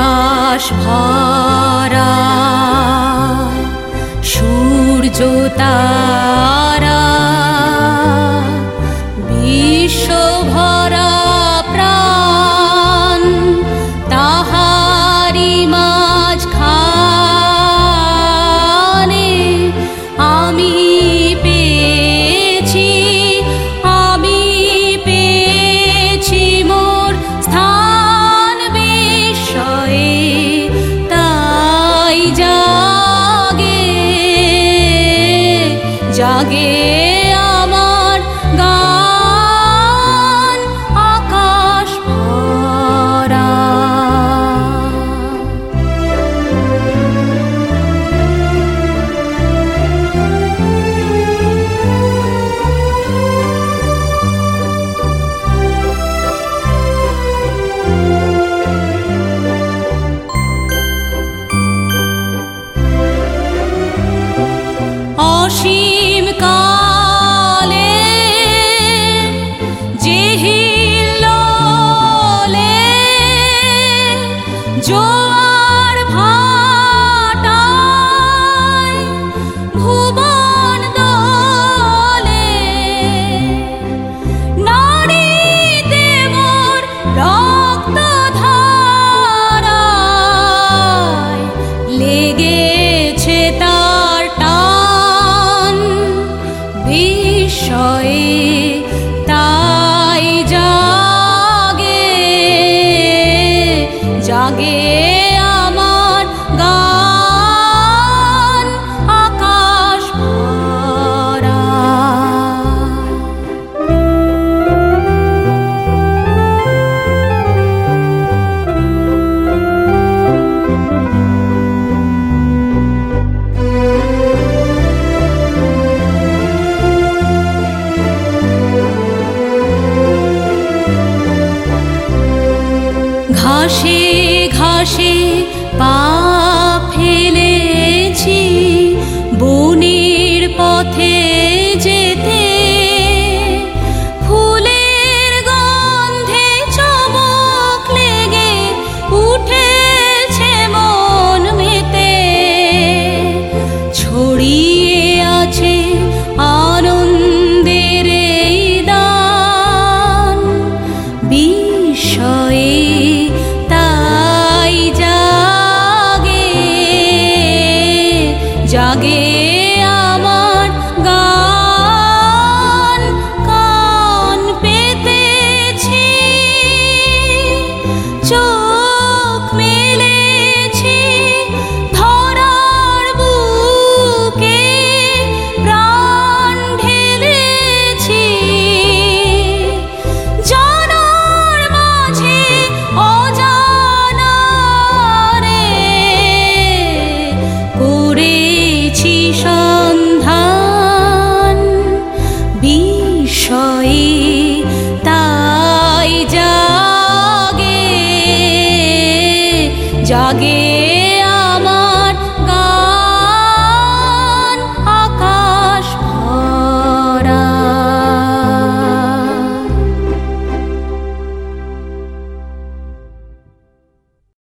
আকাশ ভরা সূর্য তারা বিশ্ব ভরা প্রাণ তাহারি মাঝখানে আমি পেয়েছি মোর স্থান বিস্ময়ে তাই জাগে আমার গান আকাশ ভরা। অসীম কালে যে হিল্লোলে জোয়ার ভাটায় ভুবন দোলে নাড়িতে মোর রক্ত ধারায় লেগেছে তার টান বিস্ময়ে তাই জাগে আমার গান আকাশ ভরা। ঘাসে ঘাসে পা ফেলেছি বনের পথে যেতে ফুলের গন্ধে চমক লেগে উঠেছে মন মেতে ছড়িয়ে আছে আনন্দের এই দান বিস্ময়ে তাই জাগে আমার গান কান পেতেছি চোখ মেলেছি ধরার বুকে প্রাণ ঢেলেছি জানার মাঝে অজানারে করেছি সন্ধান বিস্ময়ে তাই জাগে